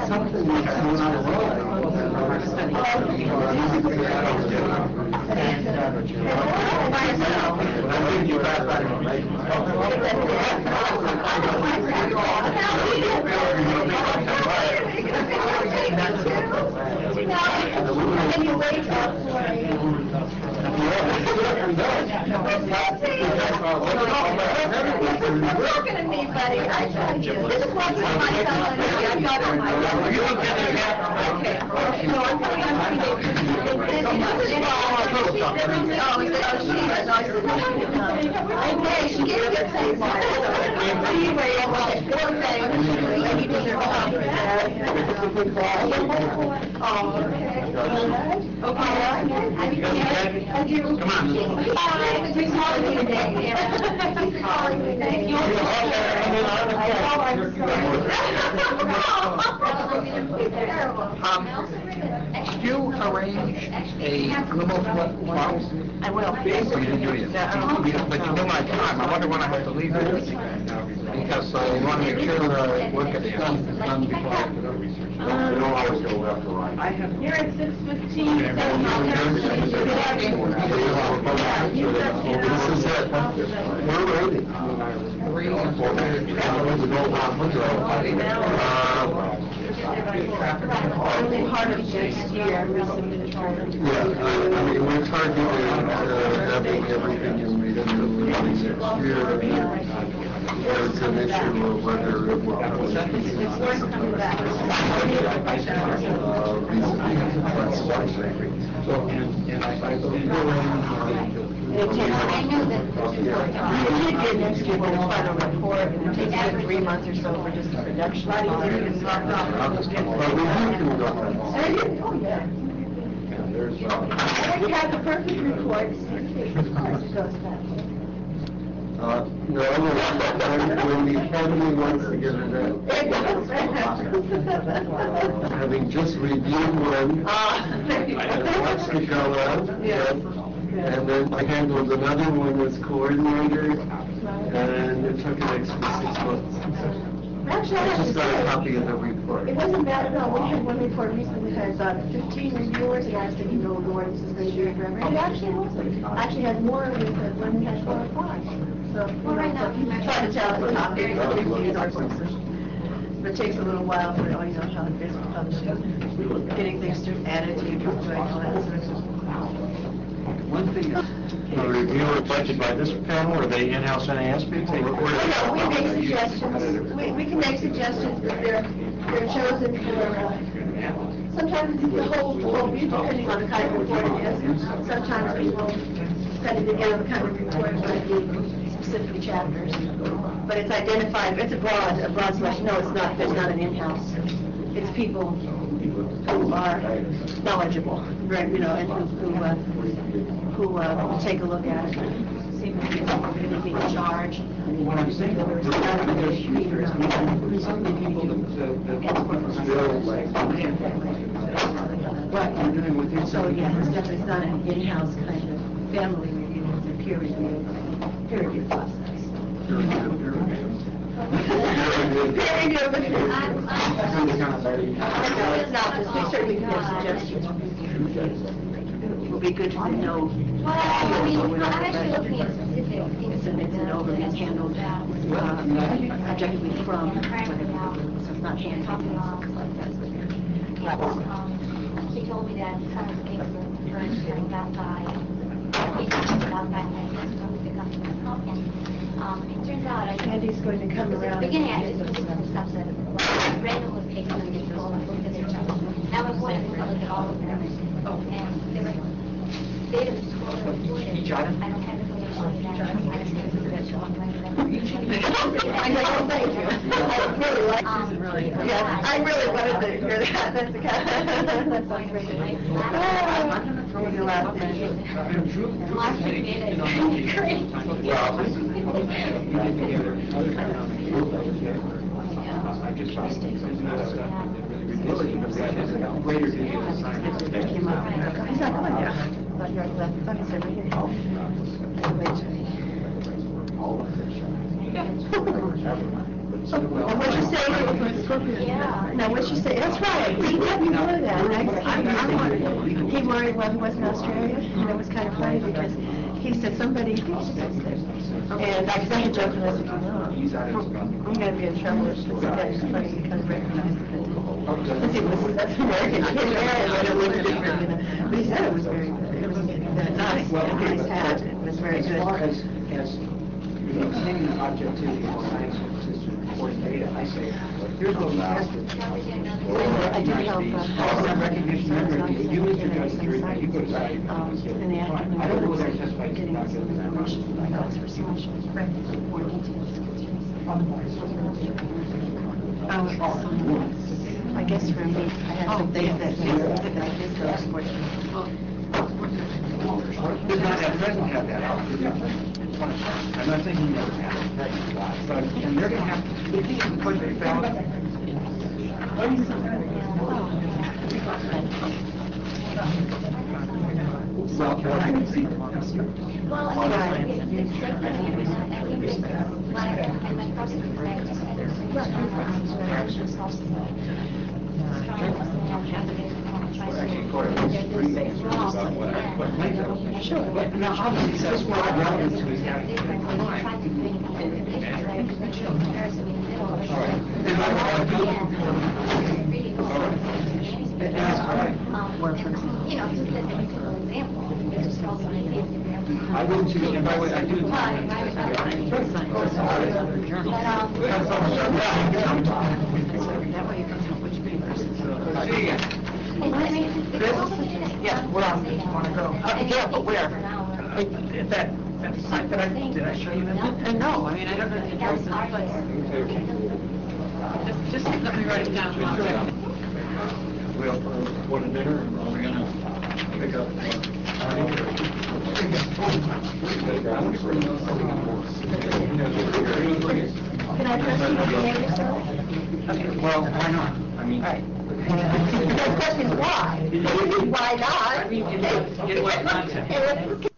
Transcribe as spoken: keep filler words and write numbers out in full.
something that's going on the road. And, uh, by yourself. I think you got that Can you wait up for You're looking at me, buddy. I told you. This is what's on my calendar. I got it on my calendar. Okay. So I'm going to Oh, he said, oh, she has always Okay, she gave me a tape on it. Anyway, I want four things. And you deserve a hug for that. Oh, okay. Okay. I do. Come on. He's calling me today. He's calling me today. Um, did you arrange a remote class? I will. Well, you didn't do it yet. But you know my time. I wonder when I have to leave it. Because I want to make sure that I work at the done done before I have to go research. You don't always go left or right. I have. You're at six fifteen. This is it. We're ready. Three and four. Only part of next year, I'm missing the tournament. Yeah, I, I mean, we're targeting uh, having everything in the next year. There's an issue of whether it will come. It's worth coming back. So, and, and I, I go, I know that we did get next year, but it's part of a report, and it takes like three months or so for just the production. But we do can go. Oh, yeah. I already have the perfect report. Of course it goes back. Uh, no, when, when the academy wants to get it out. Having just reviewed one, it wants to go out. And then I handled another one as coordinator, and it took an extra six months. Actually, I I have to just got a say, copy of the report. it wasn't bad at all. We had one report recently that has uh, fifteen reviewers, and I was thinking, no, Lord, this is going to be forever. And it actually wasn't. I actually had more with the one that had four or five. So, well, right now, I'm trying to tell the top there, but it takes a little while for, oh, you know, how the business publishing, getting things through attitude, and all that sort of stuff. One thing is, A reviewer budget by this panel, or they in-house N A S people? Well, no, we make suggestions. We, we can make suggestions, but they're, they're chosen for, uh, sometimes it's the whole, the whole view, depending on the kind of report it is. Sometimes people study together the kind of report might be specific chapters. But it's identified, it's a broad, a broad selection. No, it's not, there's not an in-house. It's people who are knowledgeable, right, you know, and who, who, uh, who uh, take a look at it. See if it's going to be in charge. what I'm saying, there's not there's there's some people that Right. we're doing with these. So, yeah, it's definitely it's not an in-house kind of family review, it's a peer review, peer review process. Peer review, but it's not, just we certainly can have suggestions. It would be good to know. Well, I mean, I'm actually looking at specific things. It's an, it's an overview, it's handled, uh, objectively from, whatever, so it's not handled. Talking about like that. Um, She told me that some of the things were currently coming back by, they talked about that, and I just wanted to come to the help. And um, it turns out, I think. Andy's going to come At around. the beginning, I just looked at the stuff that, like, Randall was taking them to school and looked at their jobs. Now I'm going to look at all of them. And they were, they didn't school, they were doing it. I don't have information on that. I just think it's a good job. I know, thank you. I really like Um, this, really. Yeah, I really wanted to hear that. That's the kind. That's so great. I'm going to throw you out there. Mark made it great. I just Greater He's not going there. But you're left, let me say right here. And what'd you say? Yeah. Now, what'd she say? That's right, he let me know that, and I, I'm, I'm wondering, he worried when he was in Australia, and it was kind of funny because he said somebody thinks about this. And I said, joking, I said, no, I'm gonna be in trouble if this guy's funny because I recognized it. Because he was, that's American, I can't imagine it was different, you know. But he said it was very good, it was uh, nice, nice hat, it was very good. As far as, as, you know, seeing the objectivity of science to report data, I say, here's what we tested. I do help, uh, All recognition, remember, if you introduce the jury, you go to that. Um, in the afternoon. I don't know whether it's just by Getting not some getting that much. information, like, that's for so much, more details. Um, I guess for me, I have some things that, that I did for this portion. Does not at present have that option. I'm not saying you never have it, but, and they're gonna have, if you can put it down. Well, what I can see. Well, I mean, it's, it's definitely, I think it's, like, and my prosecutor, I just had this, strong, Sure, but now obviously that's what I'm relevant to is having you know, just as an example, it's just also an example. I wouldn't choose, and by the way, I do. That way you can tell which papers. See ya. Yeah, where I want to go. Uh, yeah, but where? That, that site that I, did I show you that? Uh, no, I mean, I don't know if it was in place. Just, just let me write it down. We'll, what a dinner, are we gonna pick up? Can I press you to name yourself? Okay. Well, why not? I mean. All right. The question is why? Why not? I mean, in what- in what context?